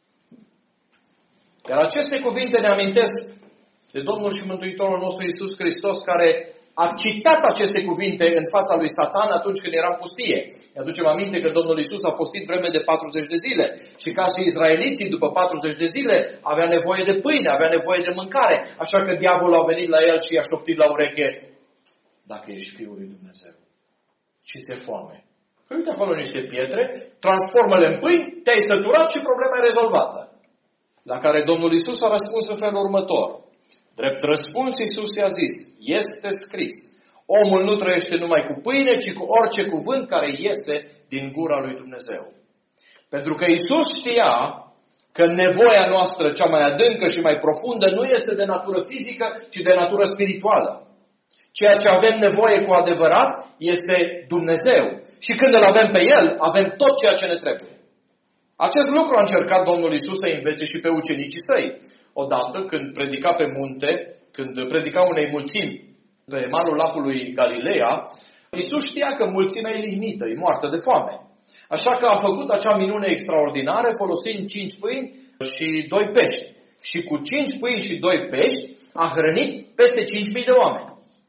S1: Iar aceste cuvinte ne amintesc de Domnul și Mântuitorul nostru Iisus Hristos, care a citat aceste cuvinte în fața lui Satan atunci când era în pustie. Ne aducem aminte că Domnul Iisus a postit vreme de patruzeci de zile și ca și izraeliții după patruzeci de zile avea nevoie de pâine, avea nevoie de mâncare, așa că diavolul a venit la el și i-a șoptit la ureche: dacă ești Fiul lui Dumnezeu și ți-e foame, păi uite acolo niște pietre, transformă-le în pâini, te-ai săturat și problema e rezolvată. La care Domnul Iisus a răspuns în felul următor. Drept răspuns, Iisus i-a zis: este scris, omul nu trăiește numai cu pâine, ci cu orice cuvânt care iese din gura lui Dumnezeu. Pentru că Iisus știa că nevoia noastră cea mai adâncă și mai profundă nu este de natură fizică, ci de natură spirituală. Ceea ce avem nevoie cu adevărat este Dumnezeu. Și când îl avem pe El, avem tot ceea ce ne trebuie. Acest lucru a încercat Domnul Iisus să învețe și pe ucenicii săi. Odată, când predica pe munte, când predica unei mulțimi pe malul lacului Galileea, Iisus știa că mulțimea e lihnită, e moartă de foame. Așa că a făcut acea minune extraordinară folosind cinci pâini și doi pești. Și cu cinci pâini și doi pești a hrănit peste cinci mii de oameni.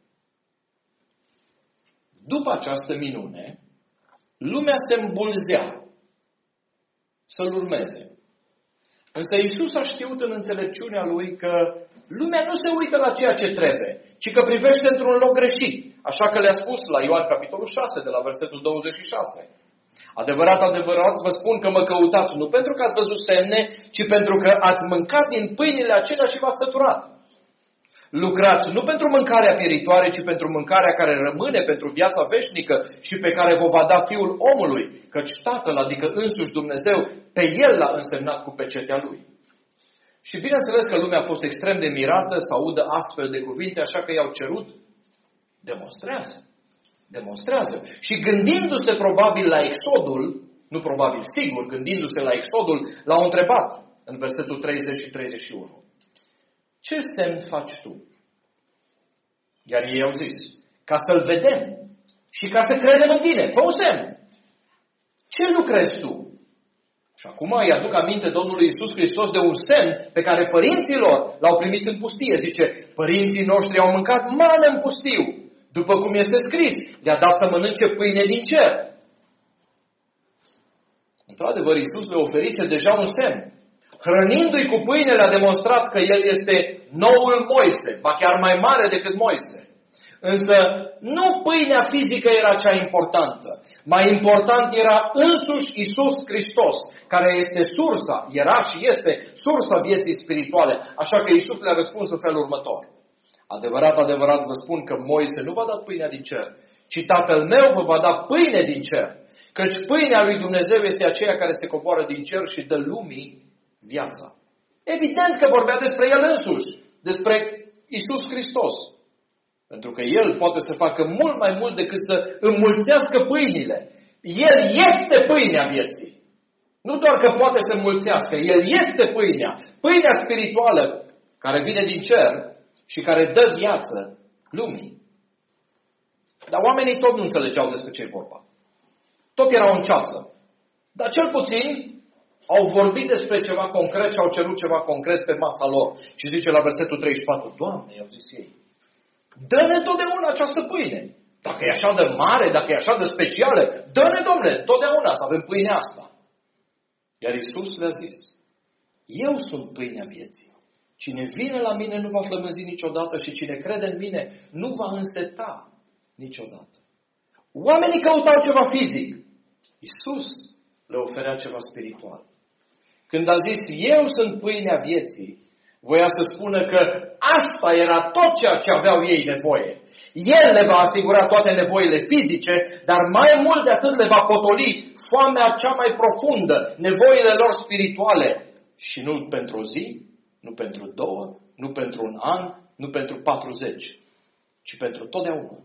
S1: După această minune, lumea se îmbulzea să-L urmeze. Însă Iisus a știut în înțelepciunea Lui că lumea nu se uită la ceea ce trebuie, ci că privește într-un loc greșit. Așa că le-a spus la Ioan capitolul șase, de la versetul douăzeci și șase. Adevărat, adevărat, vă spun că mă căutați nu pentru că ați văzut semne, ci pentru că ați mâncat din pâinile acelea și v-ați săturat. Lucrați nu pentru mâncarea pieritoare, ci pentru mâncarea care rămâne pentru viața veșnică și pe care vă va da Fiul omului, căci Tatăl, adică însuși Dumnezeu, pe El l-a însemnat cu pecetea Lui. Și bineînțeles că lumea a fost extrem de mirată să audă astfel de cuvinte, așa că i-au cerut: demonstrează, demonstrează. Și gândindu-se probabil la Exodul, nu probabil, sigur, gândindu-se la Exodul, l-au întrebat în versetul treizeci și treizeci și unu. Ce semn faci tu? Iar ei au zis: ca să-L vedem și ca să credem în tine. Fă un semn. Ce lucrezi tu? Și acum îi aduc aminte Domnului Iisus Hristos de un semn pe care părinții lor l-au primit în pustie. Zice: părinții noștri au mâncat mană în pustiu, după cum este scris, le-a dat să mănânce pâine din cer. Într-adevăr, Iisus le oferise deja un semn. Hrănindu-i cu pâine, le-a demonstrat că El este noul Moise, ba chiar mai mare decât Moise. Însă nu pâinea fizică era cea importantă. Mai important era însuși Iisus Hristos, care este sursa, era și este sursa vieții spirituale. Așa că Iisus le-a răspuns în felul următor. Adevărat, adevărat vă spun că Moise nu v-a dat pâinea din cer, ci Tatăl meu vă va da pâine din cer. Căci pâinea lui Dumnezeu este aceea care se coboară din cer și dă lumii viața. Evident că vorbea despre El însuși, despre Iisus Hristos. Pentru că El poate să facă mult mai mult decât să înmulțească pâinile. El este pâinea vieții. Nu doar că poate să înmulțească, El este pâinea. Pâinea spirituală care vine din cer și care dă viață lumii. Dar oamenii tot nu înțelegeau despre ce e vorba. Tot erau în ceață. Dar cel puțin au vorbit despre ceva concret și au cerut ceva concret pe masa lor. Și zice la versetul treizeci și patru, Doamne, i-au zis ei, dă-ne totdeauna această pâine. Dacă e așa de mare, dacă e așa de specială, dă-ne, Domnule, totdeauna să avem pâinea asta. Iar Iisus le-a zis, eu sunt pâinea vieții. Cine vine la mine nu va flămânzi niciodată și cine crede în mine nu va înseta niciodată. Oamenii căutau ceva fizic. Iisus le oferea ceva spiritual. Când a zis, eu sunt pâinea vieții, voia să spună că asta era tot ceea ce aveau ei nevoie. El le va asigura toate nevoile fizice, dar mai mult de atât le va potoli foamea cea mai profundă, nevoile lor spirituale. Și nu pentru o zi, nu pentru două, nu pentru un an, nu pentru patruzeci, ci pentru totdeauna.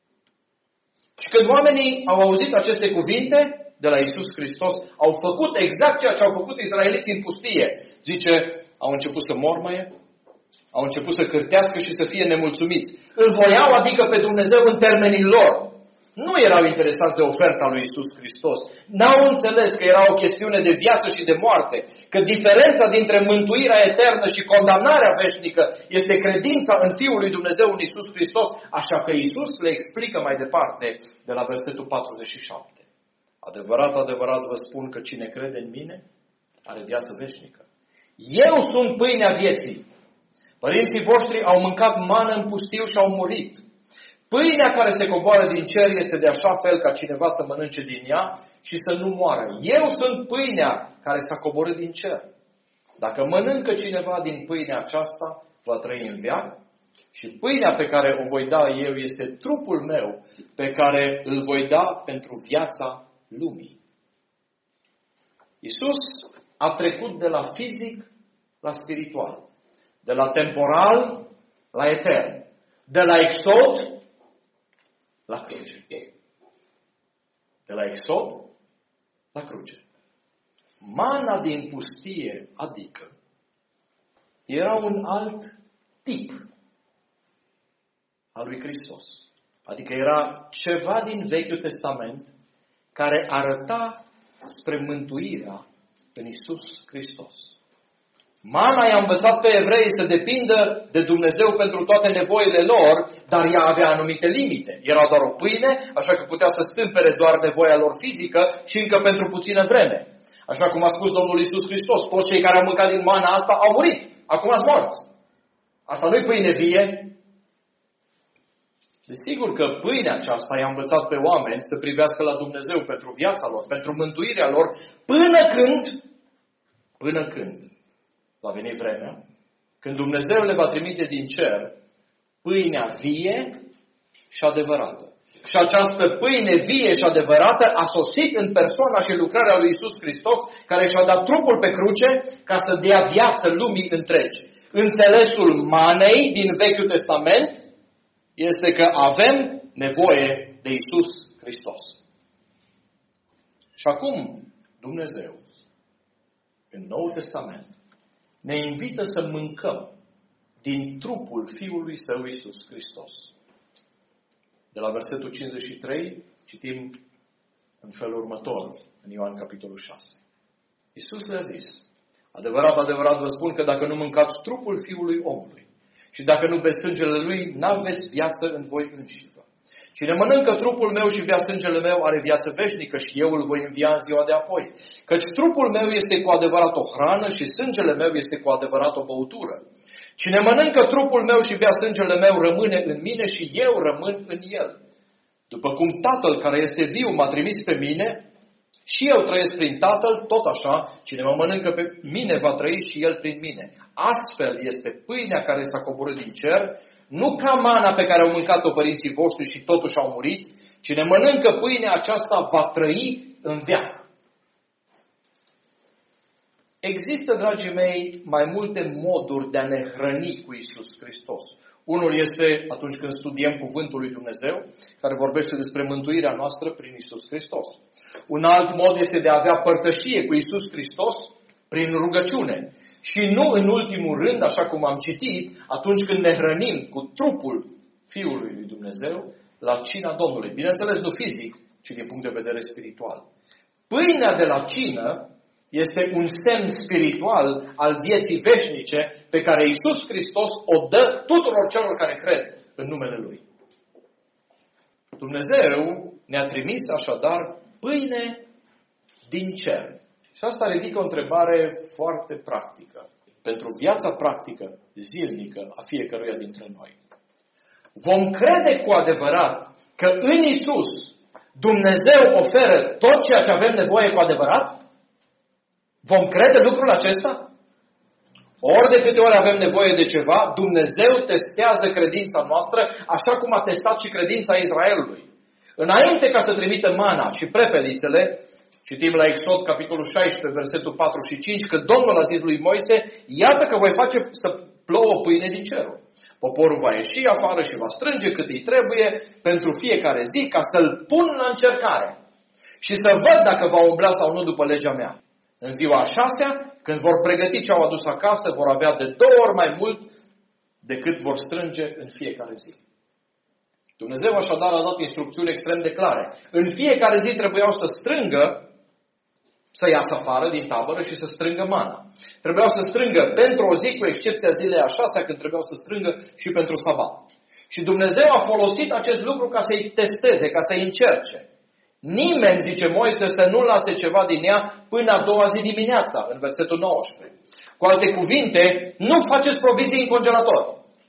S1: Și când oamenii au auzit aceste cuvinte de la Iisus Hristos, au făcut exact ceea ce au făcut izraeliții în pustie. Zice, au început să mormăie, au început să cârtească și să fie nemulțumiți. Îl voiau, adică pe Dumnezeu în termenii lor. Nu erau interesați de oferta lui Iisus Hristos. N-au înțeles că era o chestiune de viață și de moarte. Că diferența dintre mântuirea eternă și condamnarea veșnică este credința în Fiul lui Dumnezeu, în Iisus Hristos. Așa că Iisus le explică mai departe de la versetul patruzeci și șapte. Adevărat, adevărat vă spun că cine crede în mine are viață veșnică. Eu sunt pâinea vieții. Părinții voștri au mâncat mană în pustiu și au murit. Pâinea care se coboară din cer este de așa fel ca cineva să mănânce din ea și să nu moară. Eu sunt pâinea care s-a coborât din cer. Dacă mănâncă cineva din pâinea aceasta, va trăi în veac. Și pâinea pe care o voi da eu este trupul meu pe care îl voi da pentru viața lumii. Iisus a trecut de la fizic la spiritual. De la temporal la etern. De la exod la cruce. De la exod la cruce. Mana din pustie, adică, era un alt tip al lui Hristos. Adică era ceva din Vechiul Testament care arăta spre mântuirea în Iisus Hristos. Mana i-a învățat pe evrei să depindă de Dumnezeu pentru toate nevoile lor, dar ea avea anumite limite. Era doar o pâine, așa că putea să stâmpere doar nevoia lor fizică și încă pentru puțină vreme. Așa cum a spus Domnul Iisus Hristos, toți cei care au mâncat din mana asta au murit. Acum ați morți. Asta nu-i pâine vie. Desigur că pâinea aceasta i-a învățat pe oameni să privească la Dumnezeu pentru viața lor, pentru mântuirea lor, până când, până când va veni vremea, când Dumnezeu le va trimite din cer pâinea vie și adevărată. Și această pâine vie și adevărată a sosit în persoana și lucrarea lui Iisus Hristos, care și-a dat trupul pe cruce ca să dea viață lumii întregi. Înțelesul manei din Vechiul Testament este că avem nevoie de Iisus Hristos. Și acum Dumnezeu, în Noul Testament, ne invită să mâncăm din trupul Fiului Său Iisus Hristos. De la versetul cincizeci și trei citim în felul următor, în Ioan capitolul șase. Iisus le-a zis, adevărat, adevărat vă spun că dacă nu mâncați trupul Fiului omului și dacă nu beți sângele Lui, n-aveți viață în voi înșivă. Cine mănâncă trupul meu și bea sângele meu are viață veșnică și eu îl voi învia în ziua de apoi. Căci trupul meu este cu adevărat o hrană și sângele meu este cu adevărat o băutură. Cine mănâncă trupul meu și bea sângele meu rămâne în mine și eu rămân în el. După cum Tatăl care este viu m-a trimis pe mine și eu trăiesc prin Tatăl, tot așa, cine mă mănâncă pe mine va trăi și el prin mine. Astfel este pâinea care s-a coborât din cer, nu ca mana pe care au mâncat-o părinții voștri și totuși au murit. Cine mănâncă pâinea aceasta va trăi în veac. Există, dragii mei, mai multe moduri de a ne hrăni cu Iisus Hristos. Unul este atunci când studiem Cuvântul lui Dumnezeu, care vorbește despre mântuirea noastră prin Iisus Hristos. Un alt mod este de a avea părtășie cu Iisus Hristos prin rugăciune. Și nu în ultimul rând, așa cum am citit, atunci când ne hrănim cu trupul Fiului lui Dumnezeu la cina Domnului. Bineînțeles, nu fizic, ci din punct de vedere spiritual. Pâinea de la cină este un semn spiritual al vieții veșnice pe care Iisus Hristos o dă tuturor celor care cred în numele Lui. Dumnezeu ne-a trimis așadar pâine din cer. Și asta ridică o întrebare foarte practică. Pentru viața practică, zilnică, a fiecăruia dintre noi. Vom crede cu adevărat că în Iisus Dumnezeu oferă tot ceea ce avem nevoie cu adevărat? Vom crede lucrul acesta? Ori de câte ori avem nevoie de ceva, Dumnezeu testează credința noastră, așa cum a testat și credința Israelului. Înainte ca să trimită mana și prepelițele, citim la Exod, capitolul șaisprezece, versetul patru și cinci, că Domnul a zis lui Moise, iată că voi face să plouă pâine din cerul. Poporul va ieși afară și va strânge cât îi trebuie pentru fiecare zi, ca să-l pun la încercare și să văd dacă va umbla sau nu după legea mea. În ziua a șasea, când vor pregăti ce au adus acasă, vor avea de două ori mai mult decât vor strânge în fiecare zi. Dumnezeu așadar a dat instrucțiuni extrem de clare. În fiecare zi trebuiau să strângă, să iasă afară din tabără și să strângă mana. Trebuiau să strângă pentru o zi, cu excepția zilei a șasea, când trebuiau să strângă și pentru sabat. Și Dumnezeu a folosit acest lucru ca să-i testeze, ca să-i încerce. Nimeni, zice Moise, să nu lase ceva din ea până a doua zi dimineața, în versetul nouăsprezece. Cu alte cuvinte, nu faceți provizii în congelator.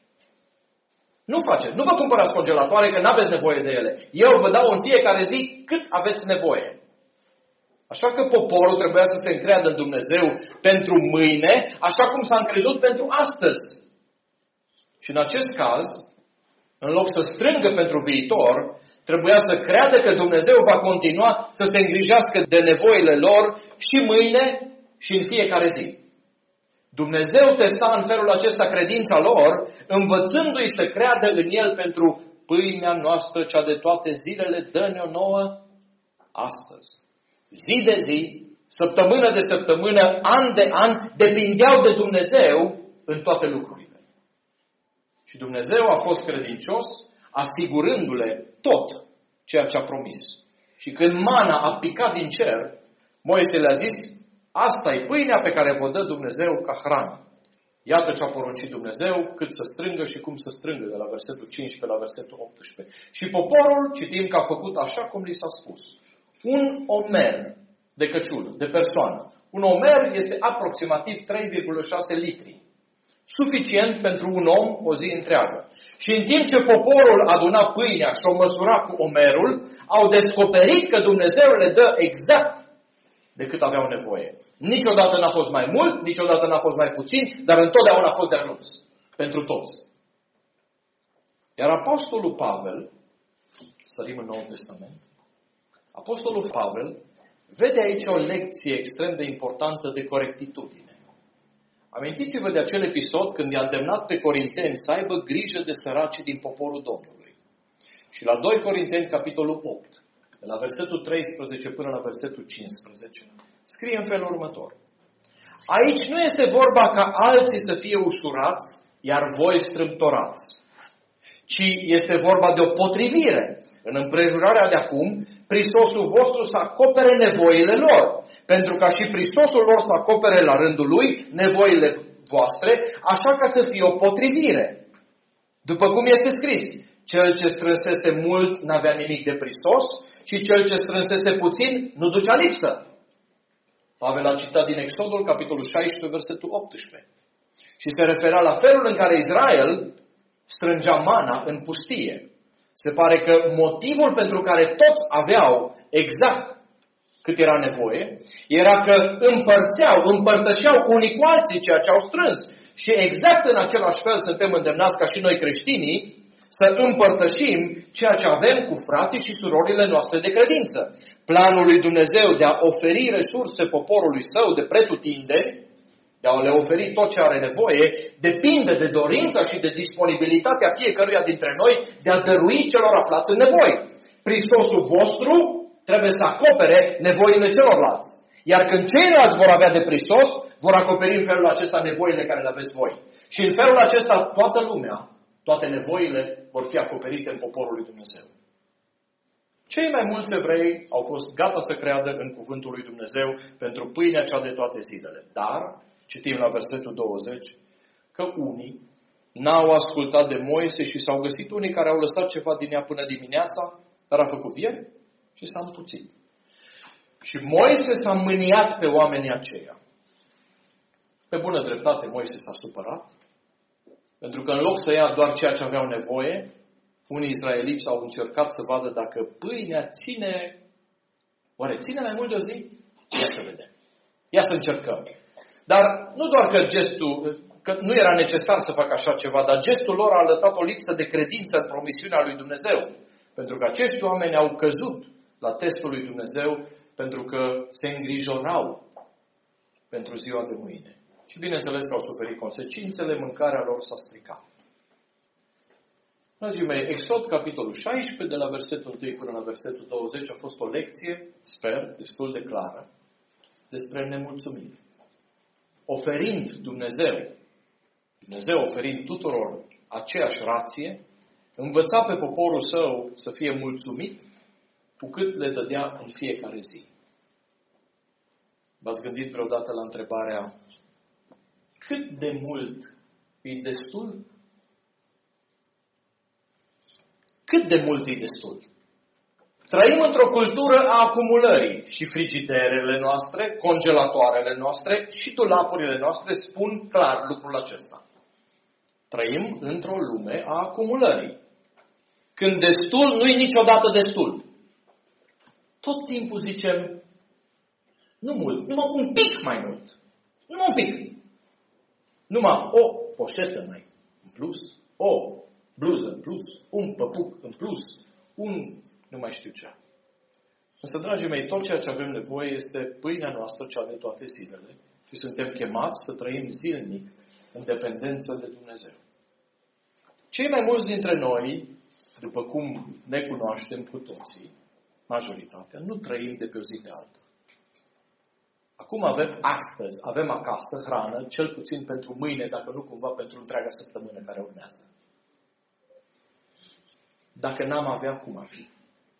S1: Nu faceți. Nu vă cumpărați congelatoare, că nu aveți nevoie de ele. Eu vă dau în fiecare zi cât aveți nevoie. Așa că poporul trebuia să se încreadă în Dumnezeu pentru mâine, așa cum s-a încrezut pentru astăzi. Și în acest caz, în loc să strângă pentru viitor, trebuia să creadă că Dumnezeu va continua să se îngrijească de nevoile lor și mâine și în fiecare zi. Dumnezeu testa în felul acesta credința lor, învățându-i să creadă în El pentru pâinea noastră, cea de toate zilele, dă-ne-o nouă astăzi. Zi de zi, săptămână de săptămână, an de an, depindeau de Dumnezeu în toate lucrurile. Și Dumnezeu a fost credincios, asigurându-le tot ceea ce a promis. Și când mana a picat din cer, Moise le-a zis, asta e pâinea pe care vă dă Dumnezeu ca hrană. Iată ce a poruncit Dumnezeu, cât să strângă și cum să strângă, de la versetul cincisprezece la versetul optsprezece. Și poporul, citim că a făcut așa cum li s-a spus. Un omer de căciulă, de persoană. Un omer este aproximativ trei virgulă șase litri. Suficient pentru un om o zi întreagă. Și în timp ce poporul aduna pâinea și o măsura cu omerul, au descoperit că Dumnezeu le dă exact de cât aveau nevoie. Niciodată n-a fost mai mult, niciodată n-a fost mai puțin, dar întotdeauna a fost de ajuns. Pentru toți. Iar Apostolul Pavel, sărim în Noul Testament, Apostolul Pavel vede aici o lecție extrem de importantă de corectitudine. Amintiți-vă de acel episod când i-a îndemnat pe corinteni să aibă grijă de săracii din poporul Domnului. Și la doi Corinteni, capitolul opt, de la versetul treisprezece până la versetul cincisprezece, scrie în felul următor. Aici nu este vorba ca alții să fie ușurați, iar voi strâmtorați, ci este vorba de o potrivire. În împrejurarea de acum, prisosul vostru să acopere nevoile lor, pentru ca și prisosul lor să acopere la rândul lui nevoile voastre, așa ca să fie o potrivire. După cum este scris, cel ce strânsese mult n-avea nimic de prisos și cel ce strânsese puțin nu ducea lipsă. Pavel a citat din Exodul, capitolul șaisprezece, versetul optsprezece. Și se referea la felul în care Israel strângea mana în pustie. Se pare că motivul pentru care toți aveau exact cât era nevoie, era că împărțeau, împărtășeau unii cu alții ceea ce au strâns. Și exact în același fel suntem îndemnați ca și noi creștinii să împărtășim ceea ce avem cu frații și surorile noastre de credință. Planul lui Dumnezeu de a oferi resurse poporului său de pretutindeni, de a le oferi tot ce are nevoie, depinde de dorința și de disponibilitatea fiecăruia dintre noi de a dărui celor aflați în nevoie. Hristosul vostru trebuie să acopere nevoile celorlalți. Iar când ceilalți vor avea de prisos, vor acoperi în felul acesta nevoile care le aveți voi. Și în felul acesta toată lumea, toate nevoile vor fi acoperite în poporul lui Dumnezeu. Cei mai mulți evrei au fost gata să creadă în cuvântul lui Dumnezeu pentru pâinea cea de toate zilele. Dar, citim la versetul douăzeci, că unii n-au ascultat de Moise și s-au găsit unii care au lăsat ceva din ea până dimineața, dar a făcut vieri și s-a împuțit. Și Moise s-a mâniat pe oamenii aceia. Pe bună dreptate, Moise s-a supărat, pentru că în loc să ia doar ceea ce aveau nevoie, unii izraeliți au încercat să vadă dacă pâinea ține, oare ține mai mult de o zi? Ia să vedem. Ia să încercăm. Dar nu doar că gestul, că nu era necesar să facă așa ceva, dar gestul lor a arătat o lipsă de credință în promisiunea lui Dumnezeu. Pentru că acești oameni au căzut la testul lui Dumnezeu pentru că se îngrijorau pentru ziua de mâine. Și bineînțeles că au suferit consecințele, mâncarea lor s-a stricat. Dragii mei, Exod, capitolul șaisprezece, de la versetul unu până la versetul douăzeci, a fost o lecție, sper, destul de clară, despre nemulțumire. Oferind Dumnezeu, Dumnezeu oferind tuturor aceeași rație, învăța pe poporul său să fie mulțumit cu cât le dădea în fiecare zi. V-ați gândit vreodată la întrebarea cât de mult e destul? Cât de mult e destul? Trăim într-o cultură a acumulării și frigiderele noastre, congelatoarele noastre și dulapurile noastre spun clar lucrul acesta. Trăim într-o lume a acumulării. Când destul, nu e niciodată destul. Tot timpul zicem, nu mult, numai un pic mai mult. Numai un pic. Numai o poșetă mai în plus, o bluză în plus, un păpuc în plus, un nu mai știu ce. Însă, dragii mei, tot ceea ce avem nevoie este pâinea noastră, cea de toate zilele, și suntem chemați să trăim zilnic în dependență de Dumnezeu. Cei mai mulți dintre noi, după cum ne cunoaștem cu toții, majoritatea, nu trăim de pe o zi de alta. Acum avem astăzi, avem acasă hrană, cel puțin pentru mâine, dacă nu cumva pentru întreaga săptămână care urmează. Dacă n-am avea, cum ar fi?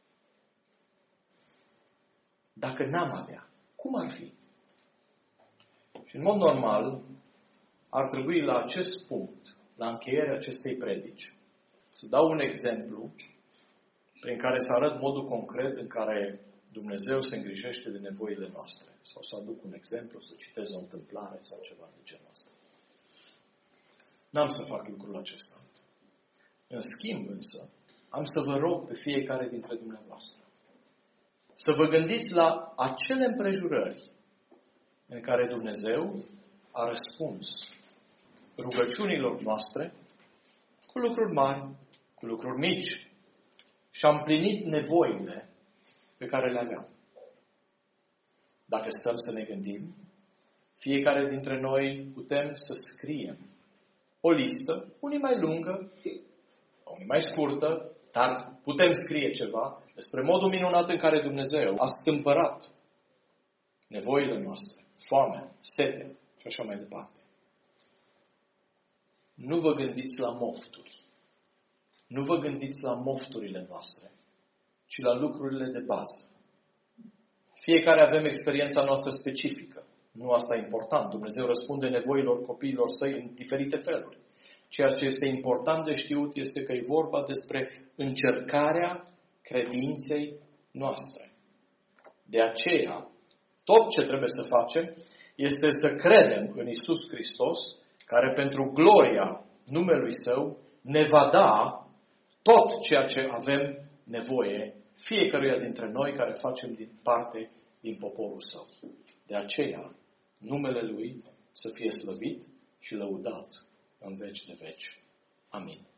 S1: Dacă n-am avea, cum ar fi? Și în mod normal, ar trebui la acest punct, la încheierea acestei predici, să dau un exemplu prin care să arăt modul concret în care Dumnezeu se îngrijește de nevoile noastre. Sau să aduc un exemplu, să citez o întâmplare sau ceva de genul ăsta. N-am să fac lucrul acesta. În schimb, însă, am să vă rog pe fiecare dintre dumneavoastră să vă gândiți la acele împrejurări în care Dumnezeu a răspuns rugăciunilor noastre cu lucruri mari, cu lucruri mici și a împlinit nevoile pe care le aveam. Dacă stăm să ne gândim, fiecare dintre noi putem să scriem o listă, unii mai lungă, unii mai scurtă, dar putem scrie ceva despre modul minunat în care Dumnezeu a stâmpărat nevoile noastre, foamea, setea și așa mai departe. Nu vă gândiți la mofturi. Nu vă gândiți la mofturile noastre, ci la lucrurile de bază. Fiecare avem experiența noastră specifică. Nu asta e important. Dumnezeu răspunde nevoilor copiilor săi în diferite feluri. Ceea ce este important de știut este că e vorba despre încercarea credinței noastre. De aceea, tot ce trebuie să facem este să credem în Iisus Hristos care pentru gloria numelui Său ne va da tot ceea ce avem nevoie fiecăruia dintre noi care facem din parte din poporul Său. De aceea, numele Lui să fie slăvit și lăudat în veci de veci. Amin.